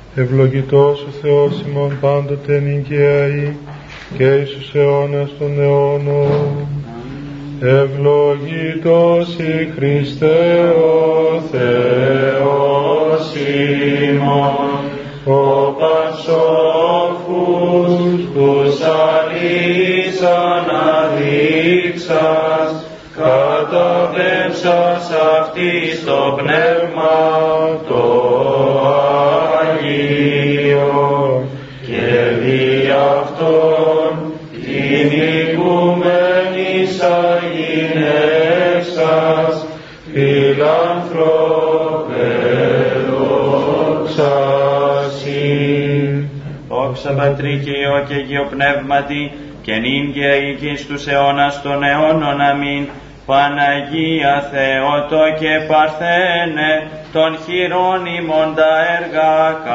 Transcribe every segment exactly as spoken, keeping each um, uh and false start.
Ευλογητός ο Θεός ημών πάντοτε νικαίαη και εις τους αιώνας των αιώνων. Ευλογητός η Χριστέ ο Θεός ημών, ο πασόφους τους αλείς αναδείξας, καταπέμψας αυτής το πνεύμα το Αγίο, και δι' αυτόν την οικουμένης αγινεύσας φιλάνθρωπε δόξασι. Δόξα Πατρί και Υιό και Αγίο Πνεύματι, και νυν και αεί και εις τους αιώνας των αιώνων. Αμήν. Παναγία Θεότο και Παρθένε, των χειρών ημών τα έργα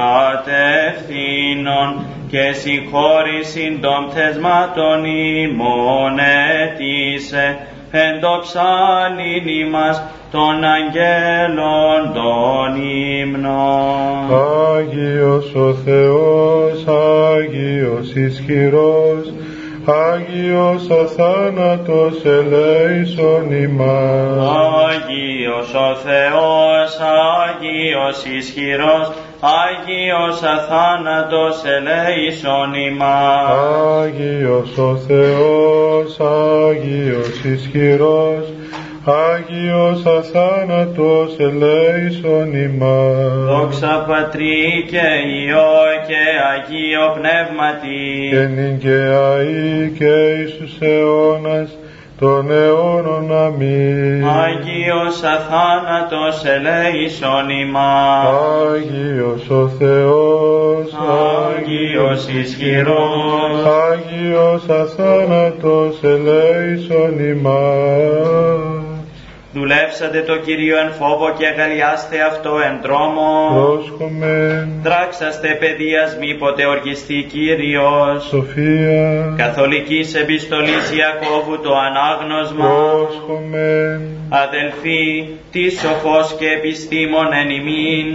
κατευθύνων, και συγχώρησιν των πτεσμάτων ημών αιτήσε, εν το ψάλιν ημάς των αγγέλων των ύμνων. Άγιος ο Θεός, Άγιος ισχυρός, Άγιος αθάνατος ελέησον ημάς. Άγιος ο Θεός, Άγιος ισχυρός, Άγιος αθάνατος ελέησον ημάς. Άγιος ο Θεός, Άγιος ισχυρός, Άγιος αθάνατος ελέησον ημάς. Δόξα Πατρί και Υιό και Αγίο Πνεύματι, και νυν και αεί και εις τους αιώνας των αιώνων. Αμήν. Άγιος αθάνατος ελέησον ημάς. Άγιος ο Θεός, Άγιος ισχυρός, Άγιος αθάνατος ελέησον ημάς. δουλεύσατε το Κύριο εν φόβο και αγαλιάστε αυτό εν τρόμο. Πρόσχομεν. Δράξαστε παιδείας μήποτε οργιστεί Κύριος. Σοφία. Καθολικής επιστολής Ιακώβου το ανάγνωσμα. Πρόσχομεν. Αδελφοί, τι σοφός και επιστήμον εν ημίν.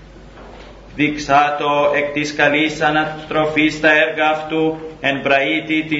Δείξατο εκ της καλής αναστροφής τα έργα αυτού εν πραήτη της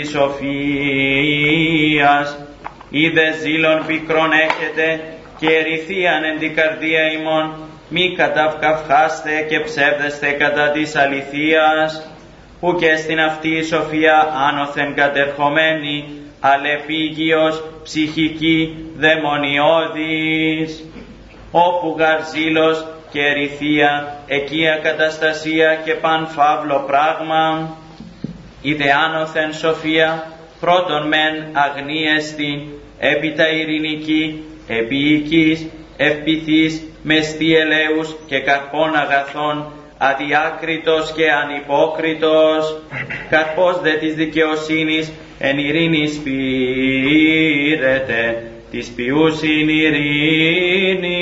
σοφίας. Είδε ζήλων πικρών έχετε και ερηθίαν εν την καρδία ημών, μη καταυκαυχάστε και ψεύδεστε κατά της αληθείας, που και στην αυτή η σοφία άνωθεν κατερχομένη, αλεπίγειος, ψυχική, δαιμονιώδης, όπου γαρζήλος και ερηθία, εκεί ακαταστασία και παν φαύλο πράγμα, είδε άνωθεν σοφία, πρώτον μεν αγνίεστη, έπειτα ειρηνική, επίοικης, ευπηθής, μεστή ελέους και καρπών αγαθών, αδιάκριτος και ανυπόκριτος, καρπός δε της δικαιοσύνης εν ειρήνη σπείρεται, της ποιούσιν ειρήνη.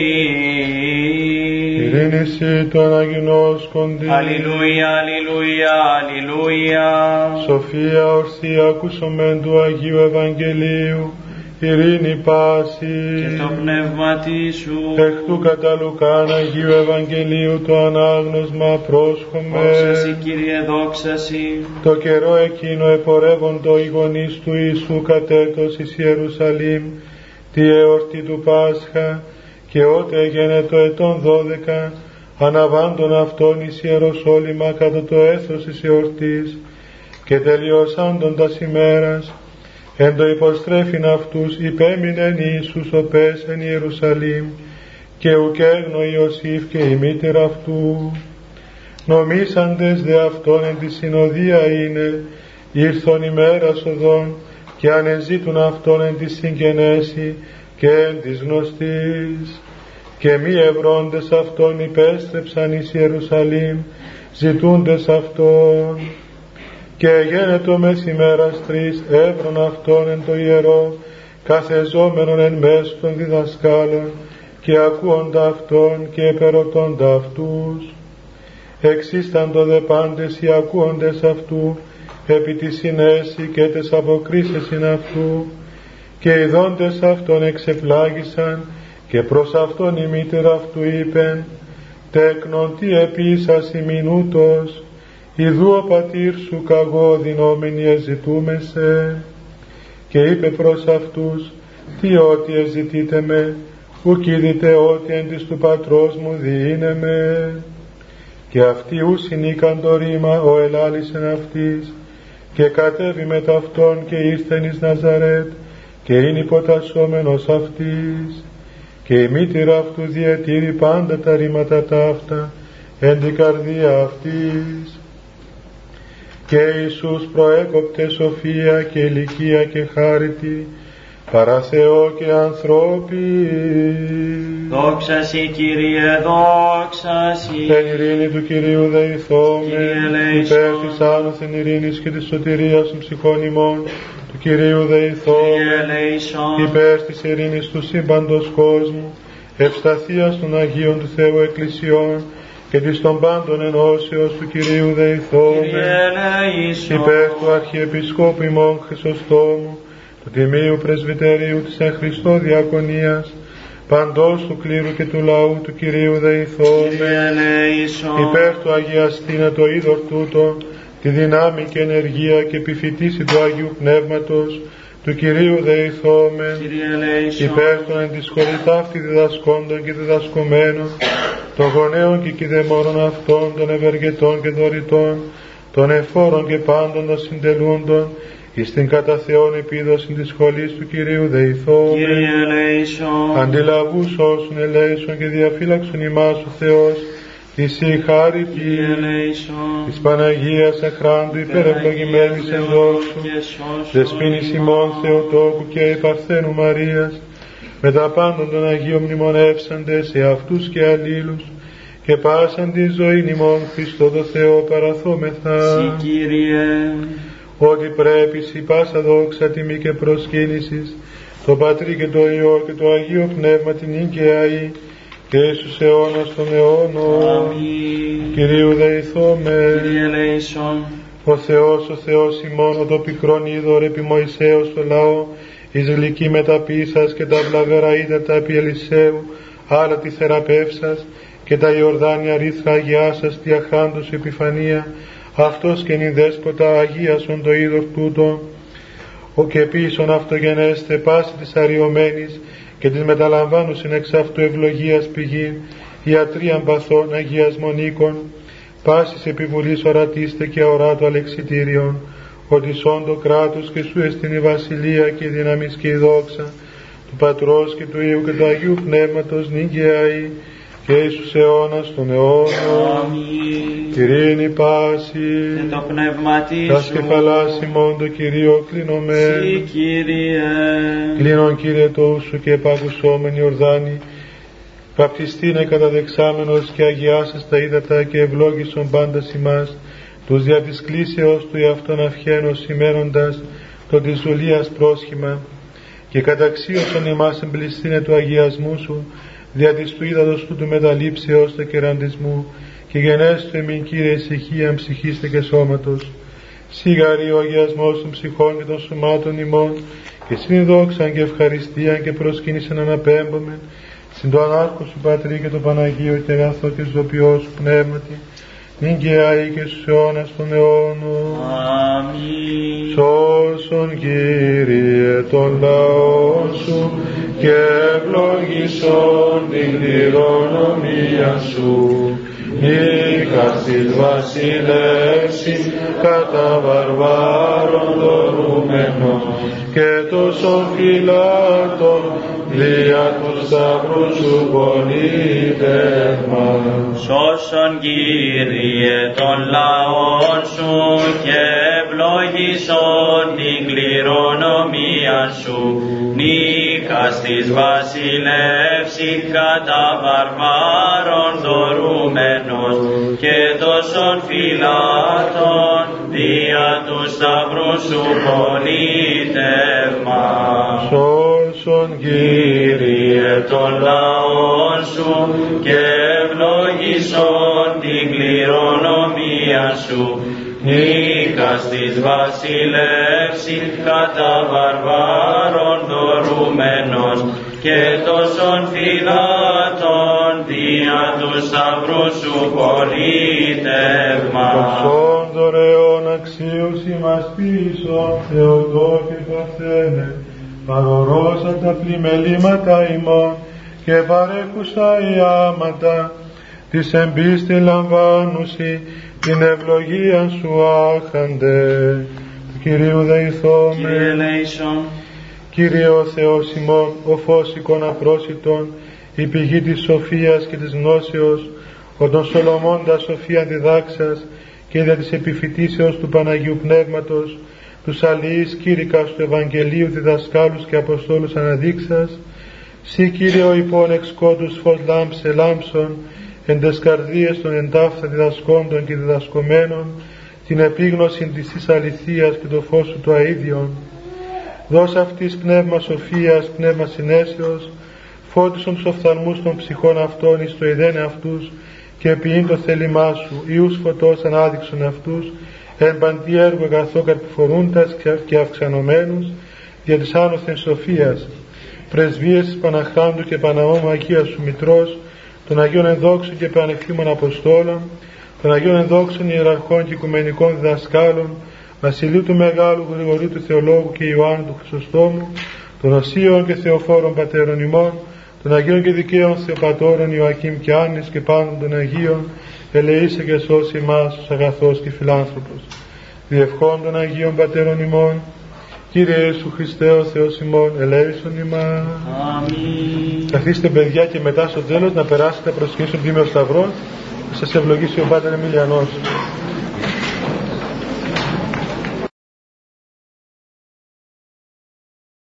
Ειρήνηση το αναγινώσκοντι. Αλληλούια, αλληλούια, αλληλούια. Σοφία ορθή ακούσομεν του Αγίου Ευαγγελίου, ειρήνη πάση. Και το πνεύμα σου. Εκ του κατά Λουκάν Αγίου Ευαγγελίου το ανάγνωσμα πρόσχομεν. Δόξασι Κύριε, δόξασι. Το καιρό εκείνο επορεύοντο οι γονείς του Ιησού κατέτος εις Ιερουσαλήμ τη εορτή του Πάσχα, και ότε έγινε το ετών δώδεκα, αναβάντων αυτών εις Ιεροσόλυμα κατά το έθος της εορτής, και τελειώσαντων τας ημέρας, εν το υποστρέφειν αυτούς υπέμεινεν Ιησούς ο πες εν Ιερουσαλήμ, και ουκέγνω Ιωσήφ και η μήτηρα αυτού. Νομίσαντες δε αυτόν εν τη συνοδεία είναι, ήρθον ημέρας οδόν, και ανεζήτουν αυτόν εν τη συγγενέση και εν της γνωστής. Και μη ευρώντες αυτόν υπέστρεψαν εις Ιερουσαλήμ, ζητούντες αυτόν. Και γένετο μεσημέρας τρεις έβρον αυτόν εν το ιερό, καθεζόμενον εν μέσω των διδασκάλων, και ακούοντα αυτόν και επερωτώντα αυτούς. Εξίσταντο δε πάντες οι ακούοντες αυτού, επί τη συνέση και τες αποκρίσεσιν αυτού, και οι δόντες αυτόν εξεφλάγησαν, και προς αυτόν η μήτηρα αυτού είπεν, τέκνον τι επίσας ημιν ούτως, ιδού ο πατήρ σου καγώ δεινόμενοι εζητούμεσαι. Και είπε προς αυτούς, τι ότι εζητείτε με, ουκ είδητε ότι εν της του πατρός μου διήνε με. Και αυτοί ου συνήκαν το ρήμα, ο ελάλησεν αυτής, και κατέβη με ταυτόν και ήρθεν εις Ναζαρέτ, και είναι υποτασσόμενος αυτής. Και η μήτηρα αυτού διετήρη πάντα τα ρήματα ταύτα εν την καρδία αυτής. Και Ιησούς προέκοπτε σοφία και ηλικία και χάριτη, παρά Θεό και ανθρώποι. Δόξα Συ, Κύριε, δόξα Συ. Εν ειρήνη του Κυρίου δεηθώμε, υπέρ της άνωθεν ειρήνης και της σωτηρίας των ψυχών ημών, του Κυρίου δεηθώμε, υπέρ της ειρήνης του σύμπαντος κόσμου, ευσταθίας των Αγίων του Θεού Εκκλησιών και της των πάντων ενώσεως του Κυρίου δεηθώμε, υπέρ του Αρχιεπισκόπου ημών Χρυσοστόμου, του Τιμίου Πρεσβυτερίου της εν Χριστώ Διακονίας, παντός του κλήρου και του λαού του Κυρίου δεηθώμε, υπέρ του Αγιαστήνα το είδωρ τούτο, τη δυνάμει και ενεργία και επιφυτίση του Αγίου Πνεύματος του Κυρίου δεηθώμε, υπέρ των εν τη σχολή ταύτη διδασκόντων και διδασκομένων, των γονέων και κηδεμόρων αυτών, των ευεργετών και δωρητών, των εφόρων και πάντων των συντελούντων, εις την κατά Θεόν επίδοση της σχολής του Κυρίου δεηθώμε. Αντιλαβούς όσων ελέησον και διαφύλαξον ημάς ο Θεός, της η χάρητη της Παναγίας αχράντου υπερευλογημένης εν δόξου, δεσποίνης ημών Θεοτόκου και η Παρθένου Μαρίας, με τα πάντων των Αγίων μνημονεύσαντες σε αυτούς και αλλήλους, και πάσαν τη ζωή ημών Χριστό το Θεό παραθόμεθα. Συ, Κύριε, ότι πρέπει σοι πάσα δόξα τιμή και προσκύνησης το Πατρί και το Υιό και το Αγίο Πνεύμα την ίγκαιαη και Ιησούς αιώνας των αιώνων. Αμήν. Κυρίου δεηθώμε. Κύριε ελέησον. Ο Θεός, ο Θεός ημών, ο το πικρόν είδωρ επί Μωυσέως το λαό, εις γλυκή μεταπίσας και τα βλαβερά ύδατα επί Ελισαίου, άλλα τη θεραπεύσας και τα Ιορδάνια ρήθρα αγιάσας τη αχράντους επιφανία, αυτός και νυν δέσποτα αγίασον το είδωρ τούτο, ο και πίσον αυτογενέστε πάση της αριωμένης και της μεταλαμβάνουσιν εξ αυτού ευλογίας πηγή, ιατρίαν παθών αγιασμών οίκων, πάσης επιβουλής ορατίστε και αοράτου αλεξιτήριον, ότι σών το κράτος και σου εστιν η βασιλεία και η δύναμις και η δόξα του Πατρός και του Υιού και του Αγίου Πνεύματος νύγκαιαη και Ιησούς αιώνας των αιώνων. Αμήν. Κυρίνη πάση Και το πνεύμα της τας κεφαλάς ημών το Κυρίο κλείνομεν. Συ, Κύριε. Κλείνον Κύριε το σου και επακουσόμεν Ιορδάνη, βαπτιστήνε καταδεξάμενος και αγιάσας τα ύδατα και ευλόγησον πάντας ημάς, τους δια της κλήσεως του εαυτόν αυχαίνος σημαίνοντας το της δουλείας πρόσχημα, και καταξίωσον εμάς εμπληστήνε του αγιασμού σου, δια της του ύδατος του του μεταλήψεως του κεραντισμού, και γενέστου εμήν Κύριε ησυχίαν ψυχήστε και σώματος. Σιγαρή ο αγιασμός των ψυχών και των σωμάτων ημών, και συνδόξαν και ευχαριστίαν και προσκύνησαν αναπέμπομεν, συν το ανάρχο σου Πατρί και το Παναγίο και αγαθό και ζωοποιό σου πνεύματι, νυν και αεί και στους αιώνας των αιώνων. Αμήν. Σώσον Κύριε τον λαό σου και ευλογήσον την κληρονομία σου, νίκας της βασιλεύσης κατά βαρβάρων δωρούμενος και τόσων φυλάτων δια του σταυρού σου πολίτευμα. Σώσον Κύριε των λαών σου και ευλογήσον την κληρονομία σου, νίκας της βασιλεύσης κατά βαρβάρων δωρούμενος και τόσων φυλάτων δια του σταυρού σου πολίτευμα. Σώσον Κύριε των λαών σου και ευλογήσον την κληρονομία σου, Νίκας της βασιλεύσης κατά βαρβάρων δωρούμενος και τόσων φυλάτων δια του σταυρού σου πολίτευμα. Τοσών δωρεών αξίους ημάς πίσω, Θεοτό και Παρθένε, παρορώσα τα πλημελήματα ημών και παρέχουσα η άματα, της εμπίστη λαμβάνουσι την ευλογία σου άχαντε. Του Κυρίου δεηθώμε. Κύριε ελέησον. Κύριε ο Θεός ημών, ο φως εικόνα πρόσιτον, η πηγή της σοφίας και της γνώσεως, ο τον Σολομώντα σοφία διδάξας και δια της επιφυτίσεως του Παναγίου Πνεύματος, τους αλληλείς κήρυκας του Ευαγγελίου διδασκάλους και Αποστόλους αναδείξας, σύ Κύριε ο υπόν εξ κόντους φως λάμψε λάμψον, εν τες καρδίες των εντάφθα διδασκόντων και διδασκομένων, την επίγνωση της αληθείας και το φως σου το αΐδιον. Δώσ' αυτής πνεύμα σοφίας, πνεύμα συνέσεως, φώτισον τους οφθαλμούς των ψυχών αυτών εις το ειδένε αυτούς και επιείν το θέλημά σου, ιούς φωτός ανάδειξον αυτούς, εν παντή έργο αγαθό καρπιφορούντας και αυξανωμένους, για της άνωθεν σοφίας, πρεσβείες της Παναχάντου και Παναόμου Αγίας σου Μητρός, των Αγίων Ενδόξων και Πανεκτήμων Αποστόλων, των Αγίων Ενδόξων Ιεραρχών και Οικουμενικών Διδασκάλων, Βασιλείου του Μεγάλου Γρηγορίου του Θεολόγου και Ιωάννου του Χρυσοστόμου, των Οσίων και Θεοφόρων Πατέρων ημών, των Αγίων και Δικαίων Θεοπατώρων Ιωακήμ και Άννης και πάντων των Αγίων, ελεήσε και σώσει εμάς τους αγαθός και φιλάνθρωπος. Διευχών των Αγίων Πατέρων ημών, Κύριε Ιησού Χριστέ ο Θεός ημών, ελέησον ημάς. Αμήν. Καθίστε παιδιά και μετά στο τέλος να περάσετε προς Χριστόν Τίμιο Σταυρό, να σας ευλογήσει ο Πάτερ Εμιλιανός.